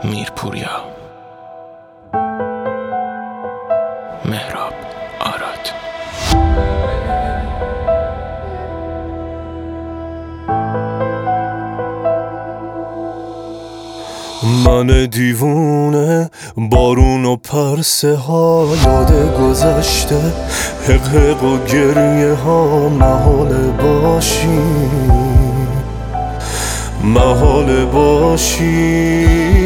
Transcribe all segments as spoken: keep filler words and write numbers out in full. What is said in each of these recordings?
میرپوریا، مهراب آراد. من دیوونه بارون و پرسه ها، یاد گذشته حق حق و گریه ها. محال باشی محال باشی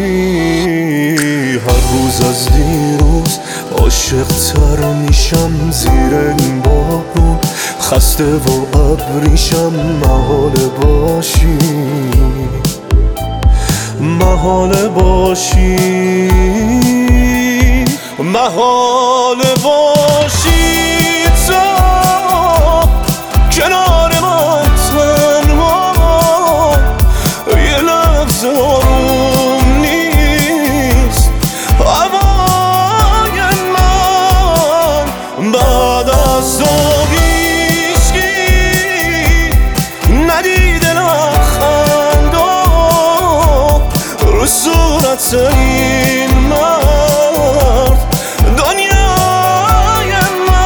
هر روز از دیروز عاشق تر میشم. زیر این بارون خسته و ابریشم. محال باشی محال باشی محال باشی تو کنار من تنها. یه لحظه آروم نیست هوای من. بعد از تو هیچکی ندیده لبخند رو صورت این مرد دنیای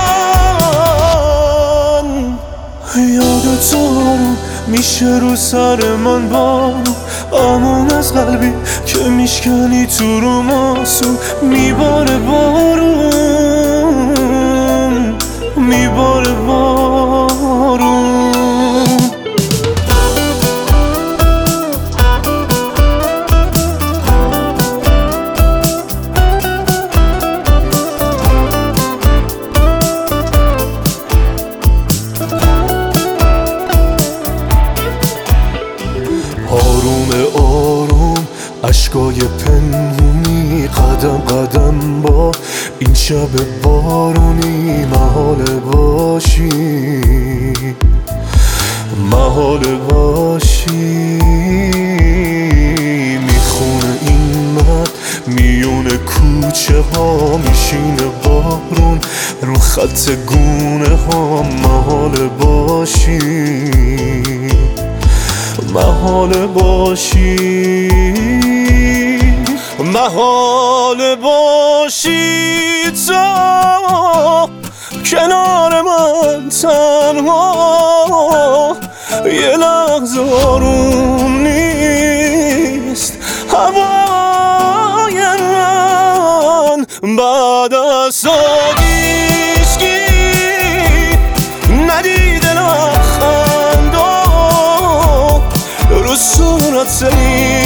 من. یاد تو میشه رو سر من بارون، امان از قلبی که میشکنی تو رو ماسون. میباره بارون میباره بارون. آروم آروم اشکای پنهونی، قدم قدم با این شب بارونی. محال باشی محال باشی میخونه این مرد میون کوچه ها. میشینه بارون رو خط گونه ها. محال باشی محال باشی محال باشی تو کنار من تنها. یه لحظه آروم نیست هوای من. بعد از تو هیچکی ندیده لبخند رو صورت این